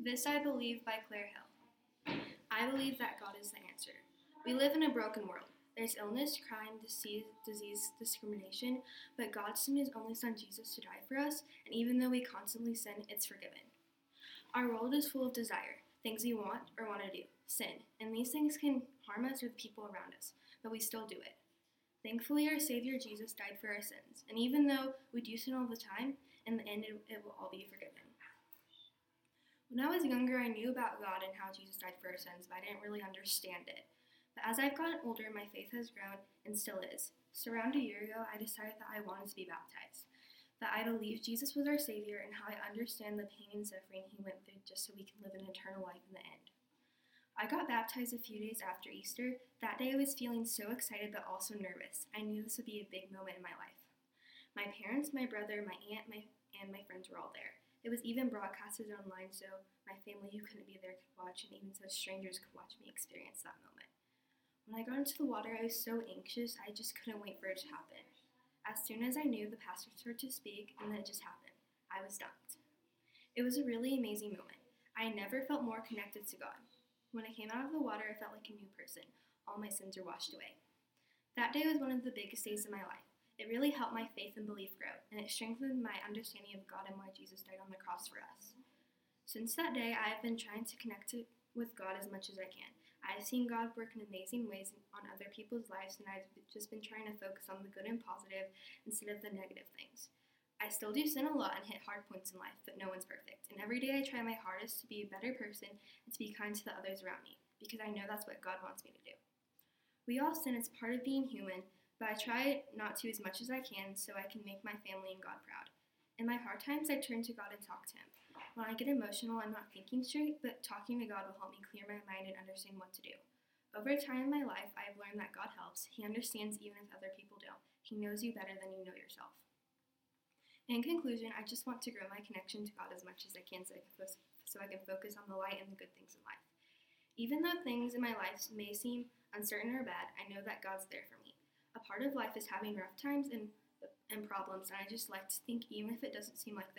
This I Believe by Claire Hill. I believe that God is the answer. We live in a broken world. There's illness, crime, disease, discrimination, but God sent His only Son Jesus to die for us, and even though we constantly sin, it's forgiven. Our world is full of desire, things we want or want to do, sin, and these things can harm us or the people around us, but we still do it. Thankfully, our Savior Jesus died for our sins, and even though we do sin all the time, in the end it will all be forgiven. When I was younger, I knew about God and how Jesus died for our sins, but I didn't really understand it. But as I've gotten older, my faith has grown and still is. So around a year ago, I decided that I wanted to be baptized. That I believe Jesus was our Savior and how I understand the pain and suffering He went through just so we can live an eternal life in the end. I got baptized a few days after Easter. That day I was feeling so excited but also nervous. I knew this would be a big moment in my life. My parents, my brother, my aunt, and my friends were all there. It was even broadcasted online, so my family who couldn't be there could watch, and even so strangers could watch me experience that moment. When I got into the water, I was so anxious, I just couldn't wait for it to happen. As soon as I knew, the pastor started to speak, and then it just happened. I was dunked. It was a really amazing moment. I never felt more connected to God. When I came out of the water, I felt like a new person. All my sins were washed away. That day was one of the biggest days of my life. It really helped my faith and belief grow, and it strengthened my understanding of God and why Jesus died on the cross for us. Since that day, I have been trying to connect with God as much as I can. I have seen God work in amazing ways on other people's lives, and I've just been trying to focus on the good and positive instead of the negative things. I still do sin a lot and hit hard points in life, but no one's perfect. And every day I try my hardest to be a better person and to be kind to the others around me, because I know that's what God wants me to do. We all sin as part of being human, but I try not to as much as I can so I can make my family and God proud. In my hard times, I turn to God and talk to Him. When I get emotional, I'm not thinking straight, but talking to God will help me clear my mind and understand what to do. Over time in my life, I have learned that God helps. He understands even if other people don't. He knows you better than you know yourself. In conclusion, I just want to grow my connection to God as much as I can so I can focus on the light and the good things in life. Even though things in my life may seem uncertain or bad, I know that God's there for me. A part of life is having rough times and problems, and I just like to think even if it doesn't seem like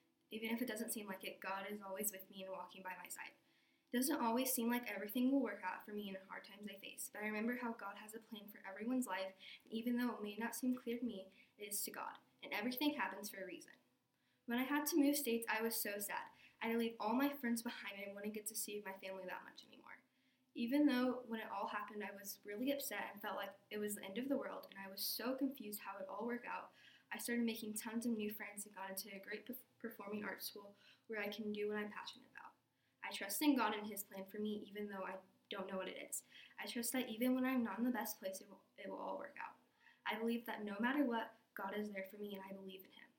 it, God is always with me and walking by my side. It doesn't always seem like everything will work out for me in the hard times I face, but I remember how God has a plan for everyone's life, and even though it may not seem clear to me, it is to God, and everything happens for a reason. When I had to move states, I was so sad. I had to leave all my friends behind and wouldn't get to see my family that much anymore. Even though when it all happened, I was really upset and felt like it was the end of the world, and I was so confused how it all worked out, I started making tons of new friends and got into a great performing arts school where I can do what I'm passionate about. I trust in God and His plan for me even though I don't know what it is. I trust that even when I'm not in the best place, it will all work out. I believe that no matter what, God is there for me, and I believe in Him.